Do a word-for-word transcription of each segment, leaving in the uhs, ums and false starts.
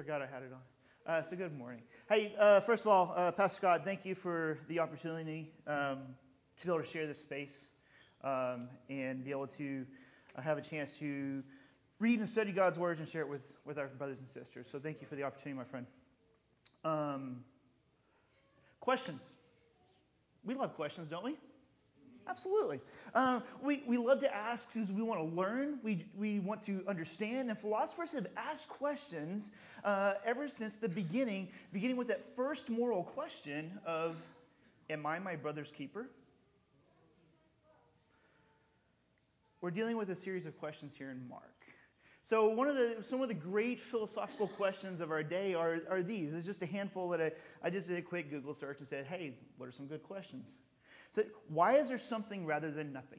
forgot I had it on. Uh, so good morning. Hey, uh, first of all, uh, Pastor Scott, thank you for the opportunity um, to be able to share this space um, and be able to uh, have a chance to read and study God's words and share it with, with our brothers and sisters. So thank you for the opportunity, my friend. Um, questions. We love questions, don't we? Absolutely. Uh, we, we love to ask because we want to learn. We, we want to understand. And philosophers have asked questions uh, ever since the beginning, beginning with that first moral question of, am I my brother's keeper? We're dealing with a series of questions here in Mark. So one of the some of the great philosophical questions of our day are, are these. It's just a handful that I, I just did a quick Google search and said, hey, what are some good questions? So why is there something rather than nothing?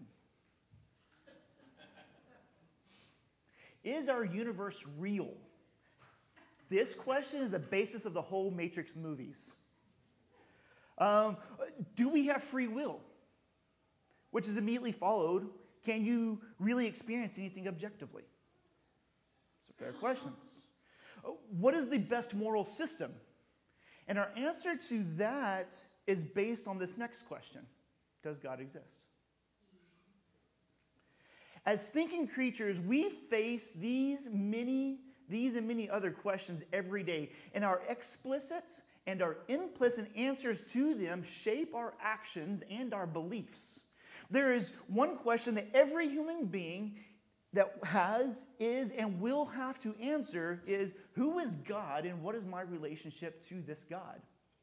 Is our universe real? This question is the basis of the whole Matrix movies. Um, do we have free will? Which is immediately followed, can you really experience anything objectively? So fair questions. What is the best moral system? And our answer to that is based on this next question. Does God exist? As thinking creatures, we face these many, these and many other questions every day, and our explicit and our implicit answers to them shape our actions and our beliefs. There is one question that every human being that has, is, and will have to answer is, who is God and what is my relationship to this God?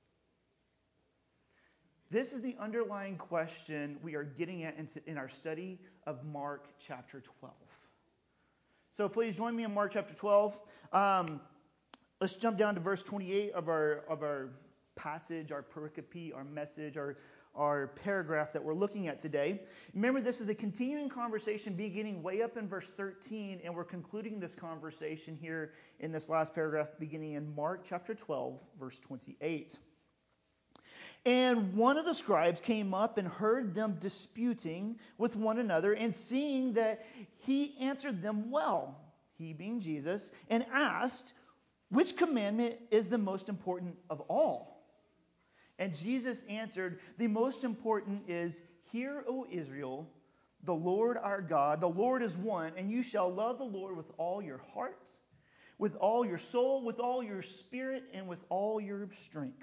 This is the underlying question we are getting at in our study of Mark chapter twelve. So please join me in Mark chapter twelve. Um, let's jump down to verse twenty-eight of our of our passage, our pericope, our message, our, our paragraph that we're looking at today. Remember, this is a continuing conversation beginning way up in verse thirteen, and we're concluding this conversation here in this last paragraph beginning in Mark chapter twelve, verse twenty-eight. And one of the scribes came up and heard them disputing with one another, and seeing that he answered them well, he being Jesus, and asked, which commandment is the most important of all? And Jesus answered, the most important is, hear, O Israel, the Lord our God, the Lord is one, and you shall love the Lord with all your heart, with all your soul, with all your spirit, and with all your strength.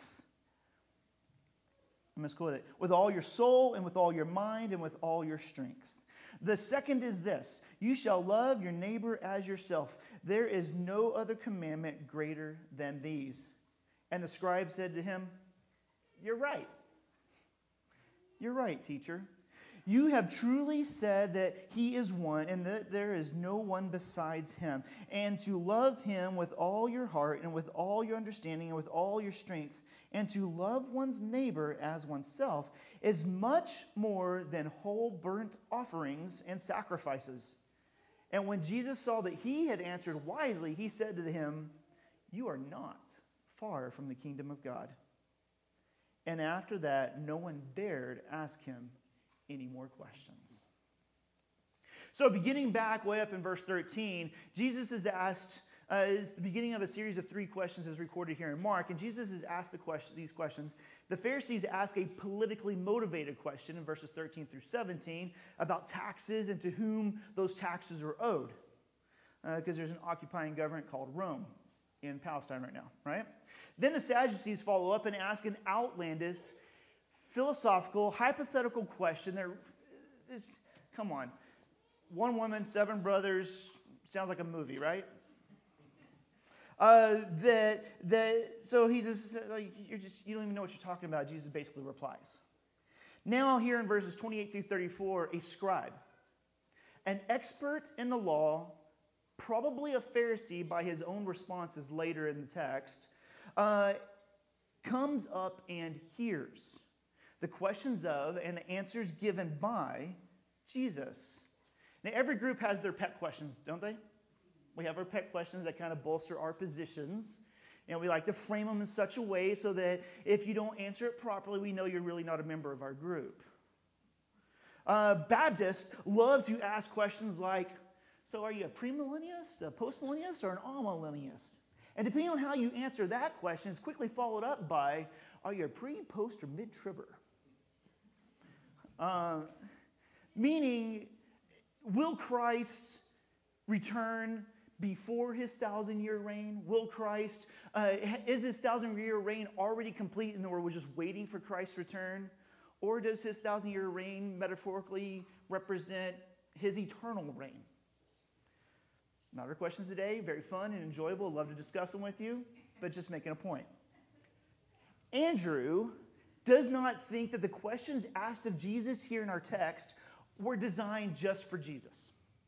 I'm going to quote it. With all your soul and with all your mind and with all your strength. The second is this. You shall love your neighbor as yourself. There is no other commandment greater than these. And the scribe said to him, you're right. You're right, teacher. You have truly said that he is one and that there is no one besides him. And to love him with all your heart and with all your understanding and with all your strength, and to love one's neighbor as oneself is much more than whole burnt offerings and sacrifices. And when Jesus saw that he had answered wisely, he said to him, you are not far from the kingdom of God. And after that, no one dared ask him any more questions. So beginning back way up in verse thirteen, Jesus is asked, uh, it's the beginning of a series of three questions as recorded here in Mark, and Jesus is asked the question, these questions. The Pharisees ask a politically motivated question in verses thirteen through seventeen about taxes and to whom those taxes are owed. Because uh, there's an occupying government called Rome in Palestine right now, right? Then the Sadducees follow up and ask an outlandish, philosophical, hypothetical question. There, this, come on, one woman, seven brothers, sounds like a movie, right? Uh, that that so he's just like you're just you don't even know what you're talking about. Jesus basically replies. Now here in verses twenty-eight through thirty-four, a scribe, an expert in the law, probably a Pharisee by his own responses later in the text, uh, comes up and hears the questions of and the answers given by Jesus. Now, every group has their pet questions, don't they? We have our pet questions that kind of bolster our positions. And we like to frame them in such a way so that if you don't answer it properly, we know you're really not a member of our group. Uh, Baptists love to ask questions like, so are you a premillennialist, a postmillennialist, or an amillennialist? And depending on how you answer that question, it's quickly followed up by, are you a pre, post, or mid-tribber? Uh, meaning, will Christ return before his thousand-year reign? Will Christ, uh, is his thousand-year reign already complete and we're just waiting for Christ's return? Or does his thousand-year reign metaphorically represent his eternal reign? Not our questions today. Very fun and enjoyable. Love to discuss them with you, but just making a point. Andrew does not think that the questions asked of Jesus here in our text were designed just for Jesus.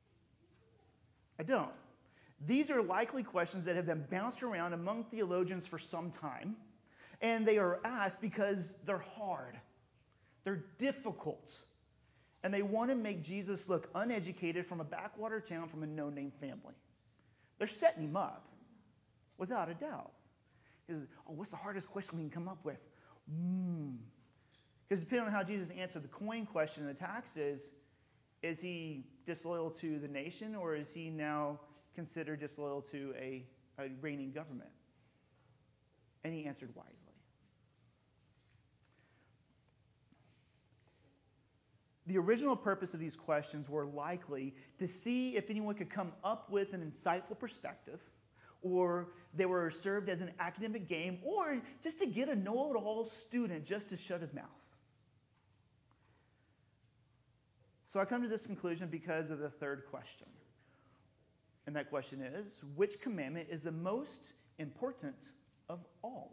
I don't. These are likely questions that have been bounced around among theologians for some time, and they are asked because they're hard. They're difficult. And they want to make Jesus look uneducated from a backwater town from a no-name family. They're setting him up, without a doubt. Because, oh, what's the hardest question we can come up with? Hmm. Because depending on how Jesus answered the coin question and the taxes, is he disloyal to the nation, or is he now considered disloyal to a, a reigning government? And he answered wisely. The original purpose of these questions were likely to see if anyone could come up with an insightful perspective, or they were served as an academic game, or just to get a know-it-all student just to shut his mouth. So I come to this conclusion because of the third question. And that question is, which commandment is the most important of all?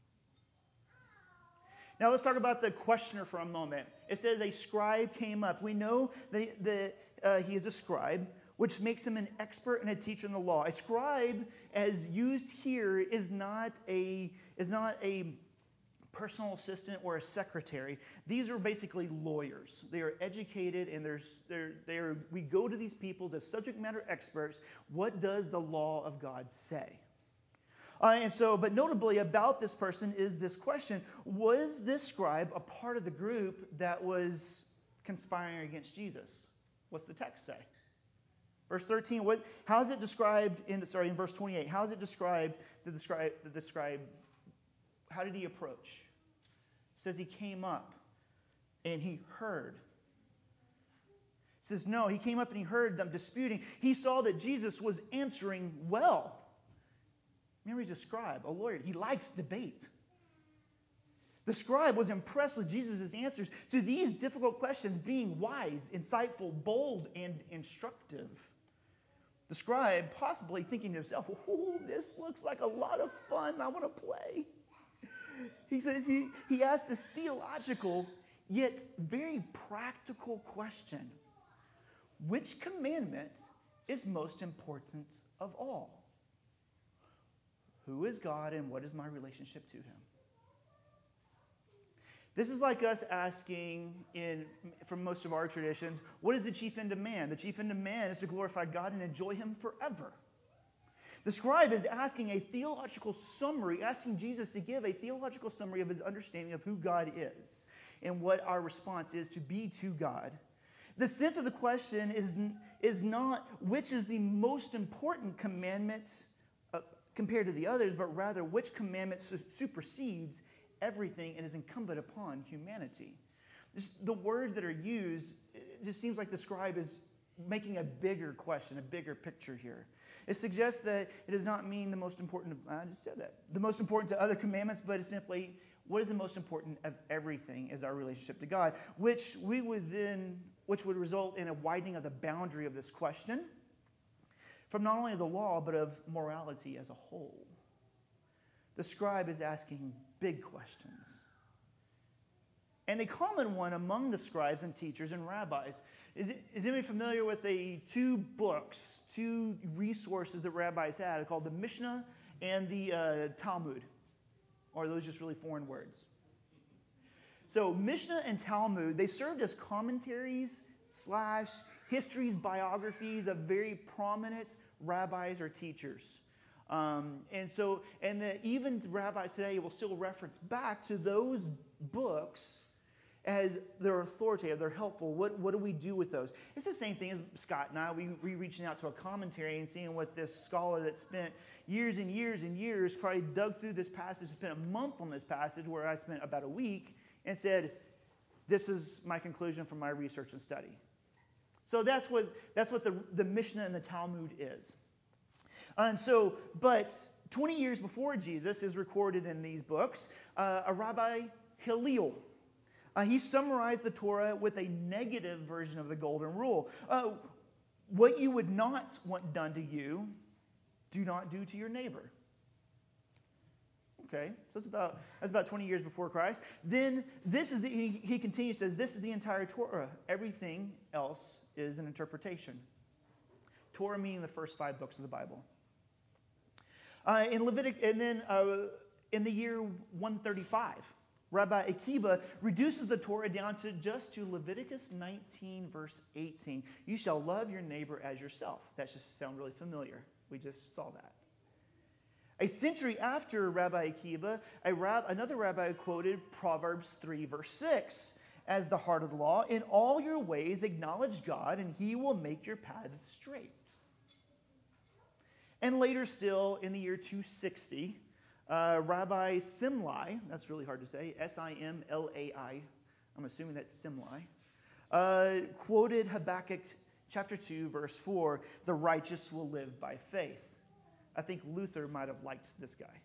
Now let's talk about the questioner for a moment. It says a scribe came up. We know that, that uh, he is a scribe, which makes him an expert and a teacher in the law. A scribe, as used here, is not a is not a personal assistant or a secretary. These are basically lawyers. They are educated, and there's they're they're we go to these people as subject matter experts. What does the law of God say? Uh, and so, but notably about this person is this question: was this scribe a part of the group that was conspiring against Jesus? What's the text say? Verse thirteen. What? How is it described in? Sorry, in verse twenty-eight. How is it described? The describe. The scribe. How did he approach? It says he came up and he heard. It says no. He came up and he heard them disputing. He saw that Jesus was answering well. Remember, he's a scribe, a lawyer. He likes debate. The scribe was impressed with Jesus' answers to these difficult questions, being wise, insightful, bold, and instructive. The scribe possibly thinking to himself, oh, this looks like a lot of fun. I want to play. He says he, he asked this theological yet very practical question. Which commandment is most important of all? Who is God and what is my relationship to him? This is like us asking, in from most of our traditions, what is the chief end of man? The chief end of man is to glorify God and enjoy him forever. The scribe is asking a theological summary, asking Jesus to give a theological summary of his understanding of who God is and what our response is to be to God. The sense of the question is, is not which is the most important commandment uh, compared to the others, but rather which commandment su- supersedes everything and is incumbent upon humanity. This, the words that are used, it just seems like the scribe is making a bigger question, a bigger picture here. It suggests that it does not mean the most important, I just said that, the most important to other commandments, but it's simply what is the most important of everything is our relationship to God, which we would then, which would result in a widening of the boundary of this question from not only the law, but of morality as a whole. The scribe is asking big questions. And a common one among the scribes and teachers and rabbis, is, it, is anybody familiar with the two books, two resources that rabbis had called the Mishnah and the uh, Talmud? Or are those just really foreign words? So Mishnah and Talmud, they served as commentaries slash histories, biographies of very prominent rabbis or teachers. Um, and so, and the, even rabbis today will still reference back to those books as they're authoritative, they're helpful. What, what do we do with those? It's the same thing as Scott and I. We, we reaching out to a commentary and seeing what this scholar that spent years and years and years probably dug through this passage, spent a month on this passage where I spent about a week, and said, this is my conclusion from my research and study. So that's what that's what the, the Mishnah and the Talmud is. And so, but twenty years before Jesus is recorded in these books, uh, a Rabbi Hillel, uh, he summarized the Torah with a negative version of the Golden Rule. Uh, what you would not want done to you, do not do to your neighbor. Okay, so that's about that's about twenty years before Christ. Then this is the, he, he continues, says this is the entire Torah. Everything else is an interpretation. Torah meaning the first five books of the Bible. Uh, in Levitic, and then uh, in the year one thirty-five, Rabbi Akiba reduces the Torah down to just to Leviticus nineteen, verse eighteen. You shall love your neighbor as yourself. That should sound really familiar. We just saw that. A century after Rabbi Akiba, a rab- another rabbi quoted Proverbs three, verse six as the heart of the law. In all your ways acknowledge God, and he will make your paths straight. And later still, in the year two sixty, uh, Rabbi Simlai, that's really hard to say, S I M L A I, I'm assuming that's Simlai, uh, quoted Habakkuk chapter two, verse four, the righteous will live by faith. I think Luther might have liked this guy.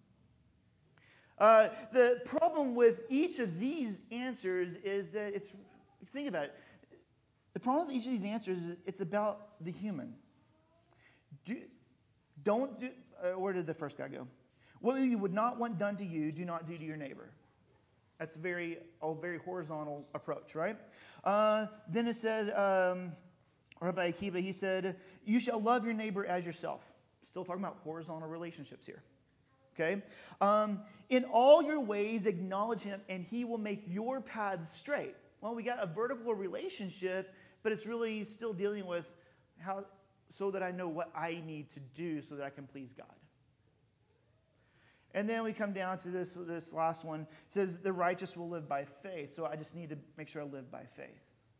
Uh, the problem with each of these answers is that it's, think about it, the problem with each of these answers is it's about the human. Do, don't do, uh, where did the first guy go? What you would not want done to you, do not do to your neighbor. That's a very, a very horizontal approach, right? Uh, then it said, um, Rabbi Akiva, he said, you shall love your neighbor as yourself. Still talking about horizontal relationships here. Okay? Um, in all your ways, acknowledge him, and he will make your paths straight. Well, we got a vertical relationship, but it's really still dealing with how, so that I know what I need to do so that I can please God. And then we come down to this, this last one. It says, the righteous will live by faith. So I just need to make sure I live by faith.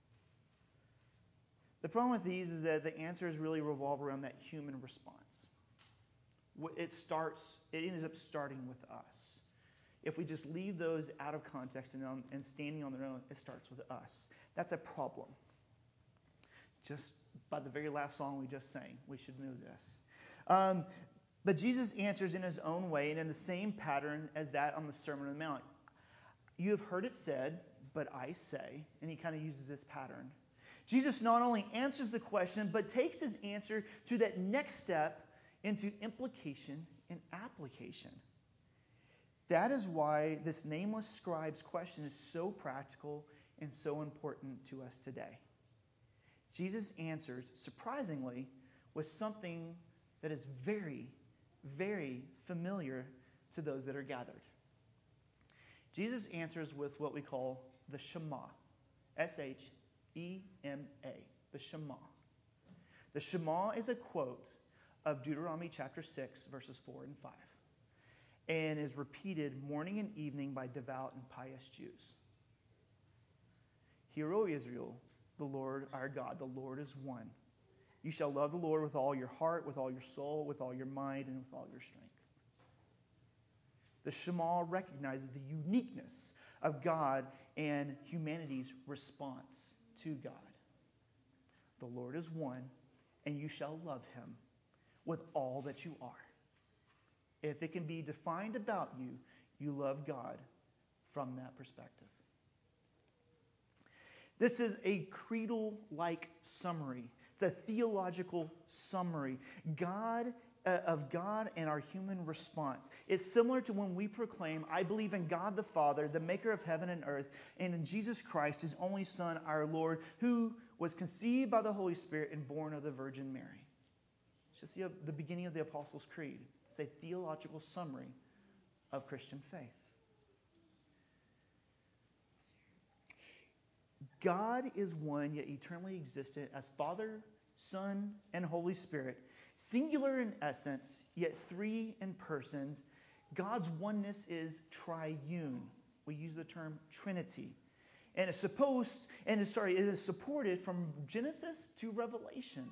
The problem with these is that the answers really revolve around that human response. It starts, it ends up starting with us. If we just leave those out of context and, um, and standing on their own, it starts with us. That's a problem. Just by the very last song we just sang, we should know this. Um, but Jesus answers in his own way and in the same pattern as that on the Sermon on the Mount. You have heard it said, but I say, and he kind of uses this pattern. Jesus not only answers the question, but takes his answer to that next step into implication and application. That is why this nameless scribe's question is so practical and so important to us today. Jesus answers, surprisingly, with something that is very, very familiar to those that are gathered. Jesus answers with what we call the Shema. S H E M A. The Shema. The Shema is a quote of Deuteronomy chapter six, verses four and five, and is repeated morning and evening by devout and pious Jews. Hear, O Israel, the Lord our God, the Lord is one. You shall love the Lord with all your heart, with all your soul, with all your mind, and with all your strength. The Shema recognizes the uniqueness of God and humanity's response to God. The Lord is one, and you shall love him with all that you are. If it can be defined about you, you love God from that perspective. This is a creedal-like summary. It's a theological summary. God uh, of God and our human response. It's similar to when we proclaim, I believe in God the Father, the maker of heaven and earth, and in Jesus Christ, his only Son, our Lord, who was conceived by the Holy Spirit and born of the Virgin Mary. It's just the, the beginning of the Apostles' Creed. It's a theological summary of Christian faith. God is one, yet eternally existent as Father, Son, and Holy Spirit, singular in essence, yet three in persons. God's oneness is triune. We use the term Trinity. And it's supposed, and it's, sorry, it is supported from Genesis to Revelation.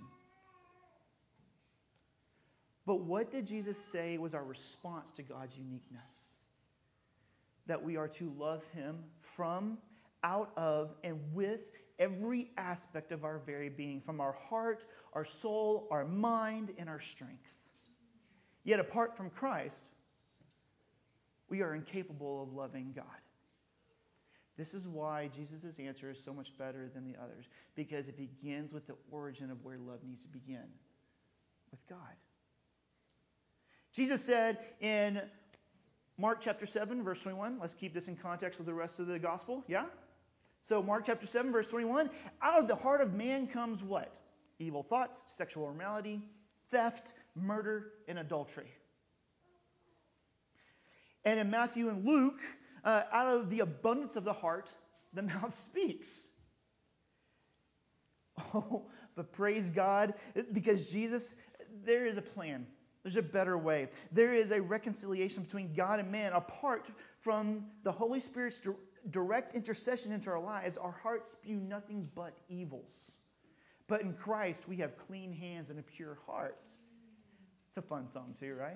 But what did Jesus say was our response to God's uniqueness? That we are to love him from, out of, and with every aspect of our very being, from our heart, our soul, our mind, and our strength. Yet apart from Christ, we are incapable of loving God. This is why Jesus' answer is so much better than the others, because it begins with the origin of where love needs to begin, with God. Jesus said in Mark chapter seven, verse twenty-one, let's keep this in context with the rest of the gospel, yeah? So Mark chapter seven, verse twenty-one, out of the heart of man comes what? Evil thoughts, sexual immorality, theft, murder, and adultery. And in Matthew and Luke, uh, out of the abundance of the heart, the mouth speaks. Oh, but praise God, because Jesus, there is a plan. There's a better way. There is a reconciliation between God and man. Apart from the Holy Spirit's di- direct intercession into our lives, our hearts spew nothing but evils. But in Christ, we have clean hands and a pure heart. It's a fun song too, right?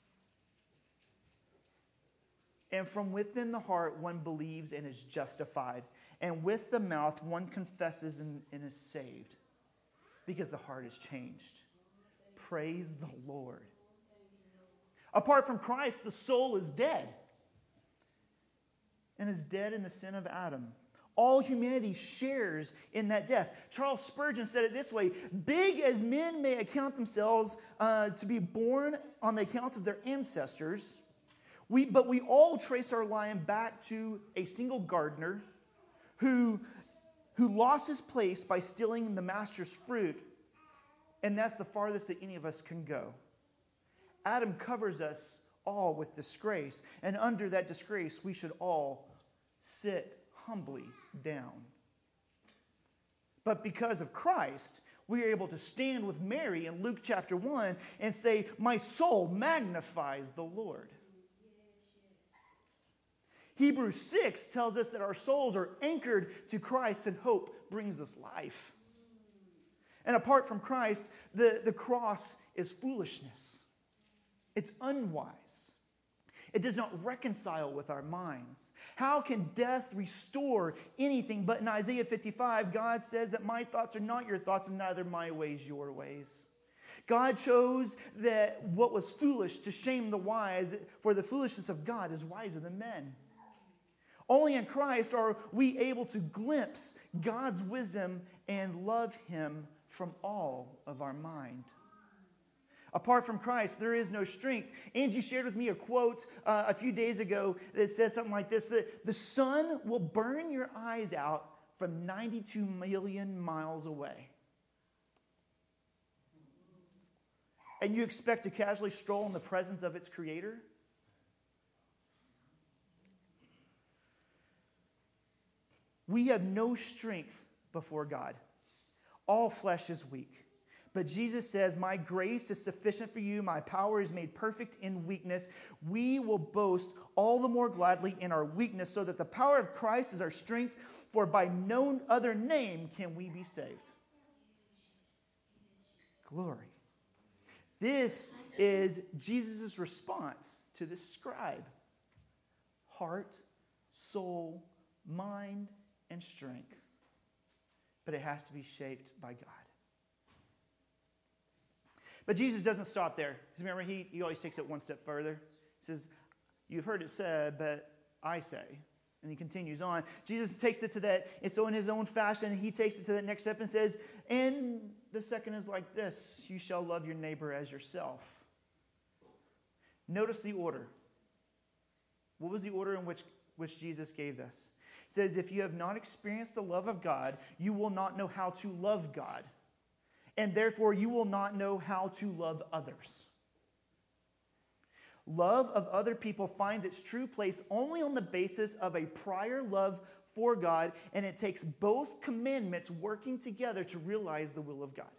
And from within the heart, one believes and is justified. And with the mouth, one confesses and, and is saved. Because the heart is changed. Praise the Lord. Apart from Christ, the soul is dead. And is dead in the sin of Adam. All humanity shares in that death. Charles Spurgeon said it this way: big as men may account themselves uh, to be born on the account of their ancestors, we but we all trace our line back to a single gardener who, who lost his place by stealing the master's fruit. And that's the farthest that any of us can go. Adam covers us all with disgrace. And under that disgrace, we should all sit humbly down. But because of Christ, we are able to stand with Mary in Luke chapter one and say, my soul magnifies the Lord. Hebrews six tells us that our souls are anchored to Christ and hope brings us life. And apart from Christ, the, the cross is foolishness. It's unwise. It does not reconcile with our minds. How can death restore anything? But in Isaiah fifty-five, God says that my thoughts are not your thoughts and neither my ways your ways. God chose that what was foolish to shame the wise, for the foolishness of God is wiser than men. Only in Christ are we able to glimpse God's wisdom and love him from all of our mind. Apart from Christ, there is no strength. Angie shared with me a quote uh, a few days ago that says something like this: that the sun will burn your eyes out from ninety-two million miles away. And you expect to casually stroll in the presence of its creator? We have no strength before God. All flesh is weak. But Jesus says, my grace is sufficient for you. My power is made perfect in weakness. We will boast all the more gladly in our weakness, so that the power of Christ is our strength. For by no other name can we be saved. Glory. This is Jesus' response to the scribe. Heart, soul, mind, and strength. But it has to be shaped by God. But Jesus doesn't stop there. Remember, he, he always takes it one step further. He says, you've heard it said, but I say. And he continues on. Jesus takes it to that, and so in his own fashion, he takes it to that next step and says, and the second is like this: you shall love your neighbor as yourself. Notice the order. What was the order in which, which Jesus gave this? It says, if you have not experienced the love of God, you will not know how to love God. And therefore, you will not know how to love others. Love of other people finds its true place only on the basis of a prior love for God, and it takes both commandments working together to realize the will of God.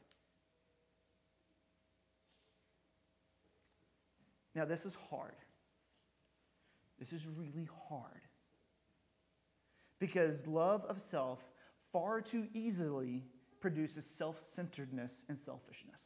Now, this is hard. This is really hard. Because love of self far too easily produces self-centeredness and selfishness.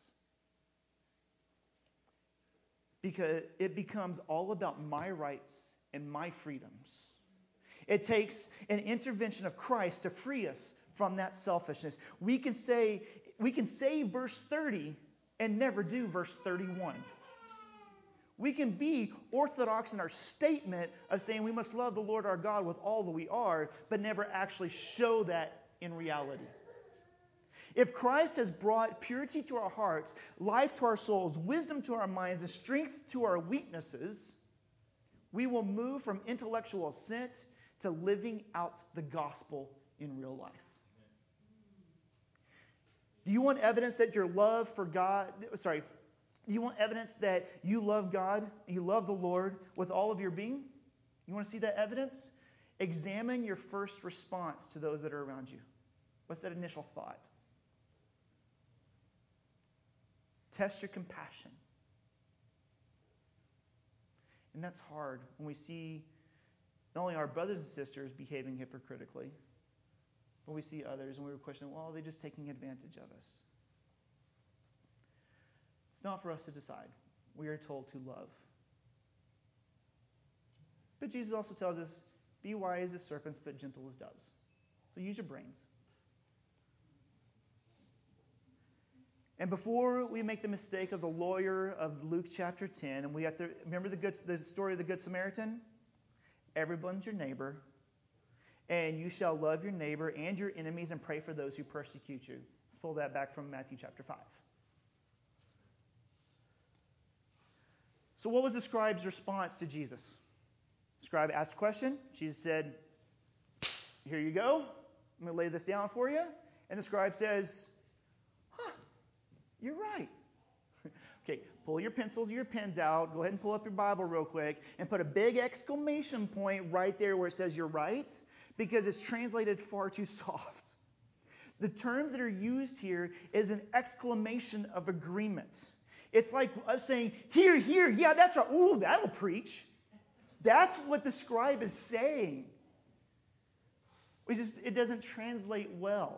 Because it becomes all about my rights and my freedoms. It takes an intervention of Christ to free us from that selfishness. We can say, we can say verse thirty and never do verse thirty-one. We can be orthodox in our statement of saying we must love the Lord our God with all that we are, but never actually show that in reality. If Christ has brought purity to our hearts, life to our souls, wisdom to our minds, and strength to our weaknesses, we will move from intellectual assent to living out the gospel in real life. Do you want evidence that your love for God, sorry, do you want evidence that you love God, you love the Lord with all of your being? You want to see that evidence? Examine your first response to those that are around you. What's that initial thought? Test your compassion. And that's hard when we see not only our brothers and sisters behaving hypocritically, but we see others and we were questioning, well, are they just taking advantage of us? It's not for us to decide. We are told to love. But Jesus also tells us, be wise as serpents, but gentle as doves. So use your brains. And before we make the mistake of the lawyer of Luke chapter ten, and we have to remember the good, the story of the Good Samaritan? Everyone's your neighbor, and you shall love your neighbor and your enemies and pray for those who persecute you. Let's pull that back from Matthew chapter five. So what was the scribe's response to Jesus? The scribe asked a question. Jesus said, here you go. I'm going to lay this down for you. And the scribe says, huh, you're right. Okay, pull your pencils, your pens out. Go ahead and pull up your Bible real quick and put a big exclamation point right there where it says you're right, because it's translated far too soft. The terms that are used here is an exclamation of agreement. It's like us saying, here, here, yeah, that's right. Ooh, that'll preach. That's what the scribe is saying. We just, it doesn't translate well.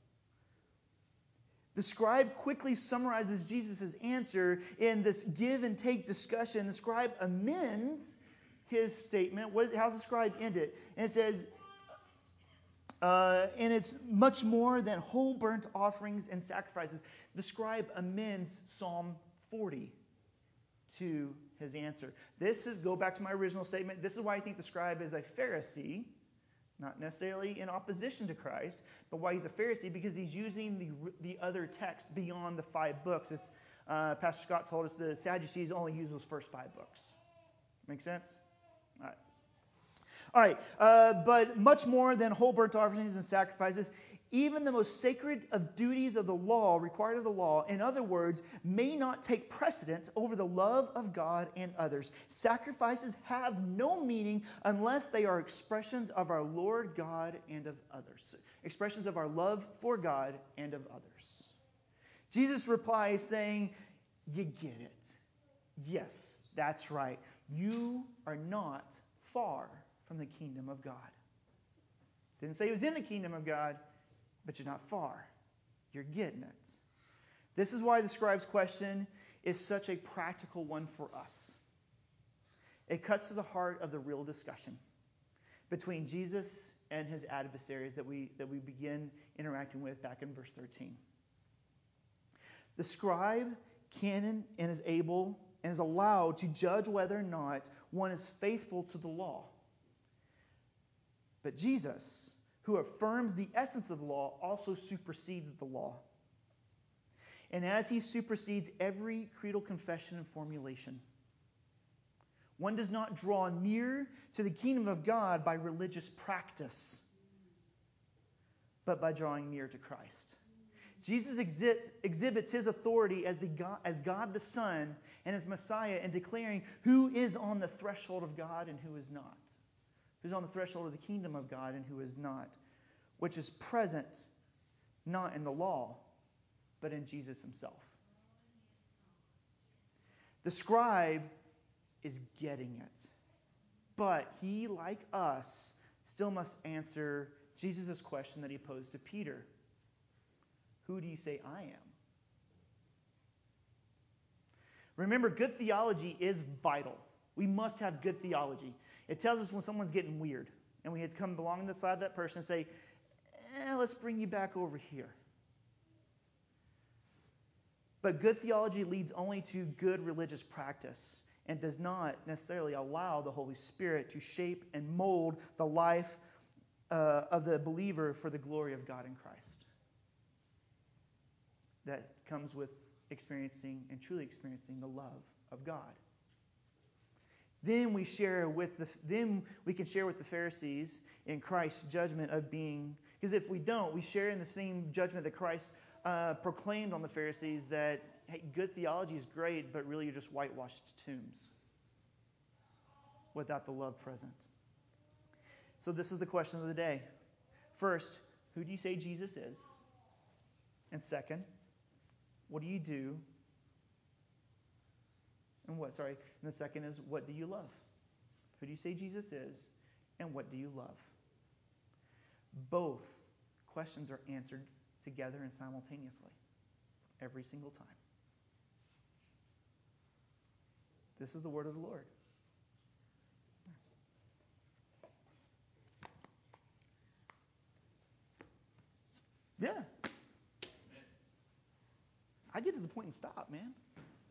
The scribe quickly summarizes Jesus' answer in this give and take discussion. The scribe amends his statement. What, how's the scribe end it? And it says, uh, and it's much more than whole burnt offerings and sacrifices. The scribe amends Psalm forty to his answer. This is, go back to my original statement, this is why I think the scribe is a Pharisee, not necessarily in opposition to Christ, but why he's a Pharisee, because he's using the the other text beyond the five books. As uh, Pastor Scott told us, the Sadducees only use those first five books. Make sense? All right. All right, uh, but much more than whole burnt offerings and sacrifices, even the most sacred of duties of the law, required of the law, in other words, may not take precedence over the love of God and others. Sacrifices have no meaning unless they are expressions of our Lord God and of others. Expressions of our love for God and of others. Jesus replies saying, you get it. Yes, that's right. You are not far from the kingdom of God. Didn't say he was in the kingdom of God, but you're not far. You're getting it. This is why the scribe's question is such a practical one for us. It cuts to the heart of the real discussion between Jesus and his adversaries that we, that we begin interacting with back in verse thirteen. The scribe can and is able and is allowed to judge whether or not one is faithful to the law. But Jesus, who affirms the essence of the law, also supersedes the law. And as he supersedes every creedal confession and formulation, one does not draw near to the kingdom of God by religious practice, but by drawing near to Christ. Jesus exhi- exhibits his authority as, the God, as God the Son and as Messiah in declaring who is on the threshold of God and who is not. Who's on the threshold of the kingdom of God and who is not. Which is present not in the law, but in Jesus himself. The scribe is getting it. But he, like us, still must answer Jesus' question that he posed to Peter. Who do you say I am? Remember, good theology is vital. We must have good theology. It tells us when someone's getting weird, and we had to come along the side of that person and say, eh, let's bring you back over here. But good theology leads only to good religious practice and does not necessarily allow the Holy Spirit to shape and mold the life uh, of the believer for the glory of God in Christ. That comes with experiencing and truly experiencing the love of God. Then we share with the then we can share with the Pharisees in Christ's judgment of being, because if we don't, we share in the same judgment that Christ uh, proclaimed on the Pharisees, that hey, good theology is great, but really you're just whitewashed tombs without the love present. So this is the question of the day. First, who do you say Jesus is? And second, what do you do? And what, sorry, and the second is, what do you love? Who do you say Jesus is? And what do you love? Both questions are answered together and simultaneously every single time. This is the word of the Lord. Yeah. I get to the point and stop, man.